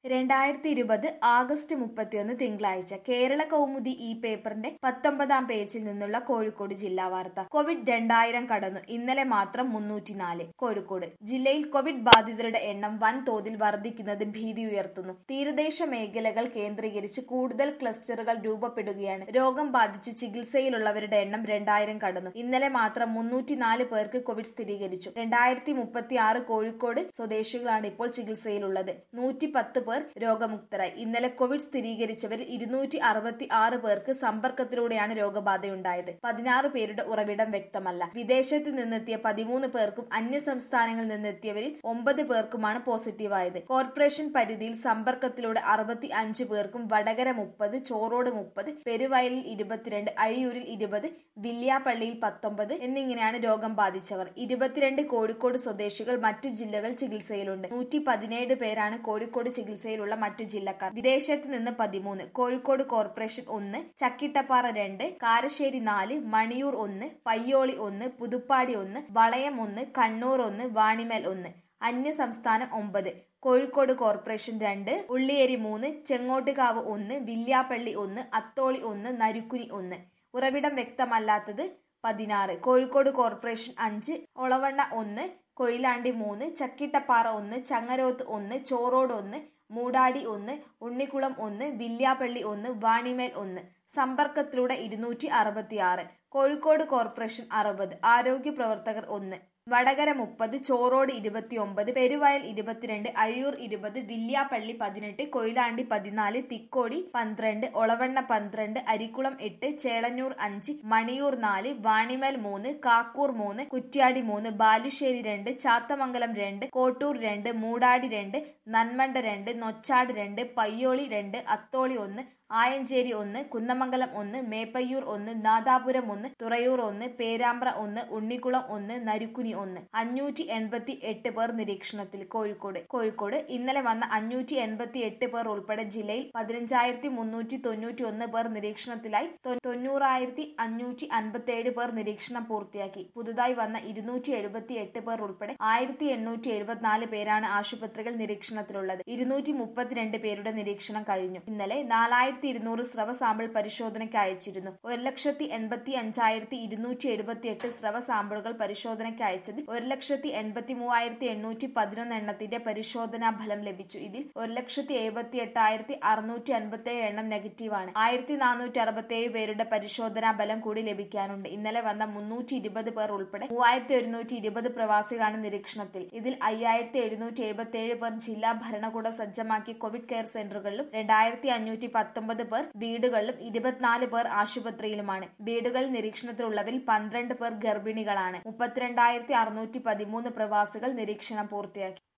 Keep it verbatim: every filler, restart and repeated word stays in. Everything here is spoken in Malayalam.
രണ്ടായിരത്തി ഇരുപത് ആഗസ്റ്റ് മുപ്പത്തിയൊന്ന് തിങ്കളാഴ്ച കേരള കൗമുദി ഈ പേപ്പറിന്റെ പത്തൊമ്പതാം പേജിൽ നിന്നുള്ള കോഴിക്കോട് ജില്ലാ വാർത്ത. കോവിഡ് രണ്ടായിരം കടന്നു, ഇന്നലെ മാത്രം മുന്നൂറ്റിനാല്. കോഴിക്കോട് ജില്ലയിൽ കോവിഡ് ബാധിതരുടെ എണ്ണം വൻതോതിൽ വർദ്ധിക്കുന്നത് ഭീതി ഉയർത്തുന്നു. തീരദേശ മേഖലകൾ കേന്ദ്രീകരിച്ച് കൂടുതൽ ക്ലസ്റ്ററുകൾ രൂപപ്പെടുകയാണ്. രോഗം ബാധിച്ച് ചികിത്സയിലുള്ളവരുടെ എണ്ണം രണ്ടായിരം കടന്നു. ഇന്നലെ മാത്രം മുന്നൂറ്റിനാല് പേർക്ക് കോവിഡ് സ്ഥിരീകരിച്ചു. രണ്ടായിരത്തി മുപ്പത്തി ആറ് കോഴിക്കോട് സ്വദേശികളാണ് ഇപ്പോൾ ചികിത്സയിലുള്ളത്. നൂറ്റി പത്ത് പേർ രോഗമുക്തരായി. ഇന്നലെ കോവിഡ് സ്ഥിരീകരിച്ചവരിൽ ഇരുന്നൂറ്റി അറുപത്തി ആറ് പേർക്ക് സമ്പർക്കത്തിലൂടെയാണ് രോഗബാധയുണ്ടായത്. പതിനാറ് പേരുടെ ഉറവിടം വ്യക്തമല്ല. വിദേശത്ത് നിന്നെത്തിയ പതിമൂന്ന് പേർക്കും അന്യ സംസ്ഥാനങ്ങളിൽ നിന്നെത്തിയവരിൽ ഒമ്പത് പേർക്കുമാണ് പോസിറ്റീവായത്. കോർപ്പറേഷൻ പരിധിയിൽ സമ്പർക്കത്തിലൂടെ അറുപത്തി അഞ്ച് പേർക്കും വടകര മുപ്പത്, ചോറോട് മുപ്പത്, പെരുവയലിൽ ഇരുപത്തിരണ്ട്, അഴിയൂരിൽ ഇരുപത്, വില്യാപ്പള്ളിയിൽ പത്തൊമ്പത് എന്നിങ്ങനെയാണ് രോഗം ബാധിച്ചവർ. ഇരുപത്തിരണ്ട് കോഴിക്കോട് സ്വദേശികൾ മറ്റു ജില്ലകൾ ചികിത്സയിലുണ്ട്. നൂറ്റി പതിനേഴ് പേരാണ് കോഴിക്കോട് ചികിത്സയിലുള്ള മറ്റു ജില്ലക്കാർ. വിദേശത്ത് നിന്ന് പതിമൂന്ന്. കോഴിക്കോട് കോർപ്പറേഷൻ ഒന്ന്, ചക്കിട്ടപ്പാറ രണ്ട്, കാരശ്ശേരി നാല്, മണിയൂർ ഒന്ന്, പയ്യോളി ഒന്ന്, പുതുപ്പാടി ഒന്ന്, വളയം ഒന്ന്, കണ്ണൂർ ഒന്ന്, വാണിമേൽ ഒന്ന്. അന്യ സംസ്ഥാനം ഒമ്പത്. കോഴിക്കോട് കോർപ്പറേഷൻ രണ്ട്, ഉള്ളിയേരി മൂന്ന്, ചെങ്ങോട്ടുകാവ് ഒന്ന്, വില്യാപ്പള്ളി ഒന്ന്, അത്തോളി ഒന്ന്, നരുക്കുനി ഒന്ന്. ഉറവിടം വ്യക്തമല്ലാത്തത് പതിനാറ്. കോഴിക്കോട് കോർപ്പറേഷൻ അഞ്ച്, ഒളവണ്ണ ഒന്ന്, കൊയിലാണ്ടി മൂന്ന്, ചക്കിട്ടപ്പാറ ഒന്ന്, ചങ്ങരോത്ത് ഒന്ന്, ചോറോട് ഒന്ന്, മൂടാടി ഒന്ന്, ഉണ്ണിക്കുളം ഒന്ന്, വില്യാപ്പള്ളി ഒന്ന്, വാണിമേൽ ഒന്ന്. സമ്പർക്കത്തിലൂടെ ഇരുന്നൂറ്റി അറുപത്തി ആറ്. കോഴിക്കോട് കോർപ്പറേഷൻ അറുപത്. ആരോഗ്യ പ്രവർത്തകർ ഒന്ന്. വടകര മുപ്പത്, ചോറോട് ഇരുപത്തിയൊമ്പത്, പെരുവയൽ ഇരുപത്തിരണ്ട്, അഴിയൂർ ഇരുപത്, വില്യാപ്പള്ളി പതിനെട്ട്, കൊയിലാണ്ടി പതിനാല്, തിക്കോടി പന്ത്രണ്ട്, ഒളവണ്ണ പന്ത്രണ്ട്, അരിക്കുളം എട്ട്, ചേളന്നൂർ അഞ്ച്, മണിയൂർ നാല്, വാണിമേൽ മൂന്ന്, കാക്കൂർ മൂന്ന്, കുറ്റ്യാടി മൂന്ന്, ബാലുശ്ശേരി രണ്ട്, ചാത്തമംഗലം രണ്ട്, കോട്ടൂർ രണ്ട്, മൂടാടി രണ്ട്, നന്മണ്ട രണ്ട്, നൊച്ചാട് രണ്ട്, പയ്യോളി രണ്ട്, അത്തോളി ഒന്ന്, ആയഞ്ചേരി ഒന്ന്, കുന്നമംഗലം ഒന്ന്, മേപ്പയ്യൂർ ഒന്ന്, നാദാപുരം ഒന്ന്, തുറയൂർ ഒന്ന്, പേരാമ്പ്ര ഒന്ന്, ഉണ്ണിക്കുളം ഒന്ന്, നരുക്കുനി ഒന്ന്. അഞ്ഞൂറ്റി എൺപത്തി എട്ട് പേർ നിരീക്ഷണത്തിൽ. കോഴിക്കോട് കോഴിക്കോട് ഇന്നലെ വന്ന അഞ്ഞൂറ്റി എൺപത്തി എട്ട് പേർ ഉൾപ്പെടെ ജില്ലയിൽ പതിനഞ്ചായിരത്തി മുന്നൂറ്റി തൊണ്ണൂറ്റി ഒന്ന് പേർ നിരീക്ഷണത്തിലായി. തൊണ്ണൂറായിരത്തി അഞ്ഞൂറ്റി അൻപത്തി ഏഴ് പേർ നിരീക്ഷണം പൂർത്തിയാക്കി. പുതുതായി വന്ന ഇരുന്നൂറ്റി എഴുപത്തി എട്ട് പേർ ഉൾപ്പെടെ ആയിരത്തി എണ്ണൂറ്റി എഴുപത്തിനാല് പേരാണ് ആശുപത്രികൾ നിരീക്ഷണത്തിലുള്ളത്. ഇരുന്നൂറ്റി മുപ്പത്തിരണ്ട് പേരുടെ നിരീക്ഷണം കഴിഞ്ഞു. ഇന്നലെ നാലായിരത്തി ഇരുന്നൂറ് സ്രവ സാമ്പിൾ പരിശോധനയ്ക്ക് അയച്ചിരുന്നു. ഒരു ലക്ഷത്തി എൺപത്തി അഞ്ചായിരത്തി ഇരുന്നൂറ്റി എഴുപത്തി എട്ട് സ്രവ സാമ്പിളുകൾ പരിശോധനയ്ക്ക് അയച്ചതിൽ ഒരു ലക്ഷത്തി എൺപത്തി മൂവായിരത്തി എണ്ണൂറ്റി പതിനൊന്ന് എണ്ണത്തിന്റെ പരിശോധനാ ഫലം ലഭിച്ചു. ഇതിൽ ഒരു ലക്ഷത്തി എഴുപത്തി എട്ടായിരത്തി അറുന്നൂറ്റി അൻപത്തി ഏഴ് എണ്ണം നെഗറ്റീവാണ്. ആയിരത്തി നാനൂറ്റി അറുപത്തി ഏഴ് പേരുടെ പരിശോധനാ ഫലം കൂടി ലഭിക്കാനുണ്ട്. ഇന്നലെ വന്ന മുന്നൂറ്റി ഇരുപത് പേർ ഉൾപ്പെടെ മൂവായിരത്തി ഒരുന്നൂറ്റി ഇരുപത് പ്രവാസികളാണ് നിരീക്ഷണത്തിൽ. ഇതിൽ അയ്യായിരത്തി എഴുന്നൂറ്റി എഴുപത്തി ഏഴ് പേർ ജില്ലാ ഭരണകൂടം സജ്ജമാക്കിയ കോവിഡ് കെയർ സെന്ററുകളിലും രണ്ടായിരത്തി അഞ്ഞൂറ്റി പത്തൊമ്പത് പേർ വീടുകളിലും ഇരുപത്തിനാല് പേർ ആശുപത്രിയിലുമാണ്. വീടുകളിൽ നിരീക്ഷണത്തിലുള്ളവരിൽ പന്ത്രണ്ട് പേർ ഗർഭിണികളാണ്. മുപ്പത്തിരണ്ടായിരത്തി അറുന്നൂറ്റി പതിമൂന്ന് പ്രവാസികൾ നിരീക്ഷണം പൂർത്തിയാക്കി.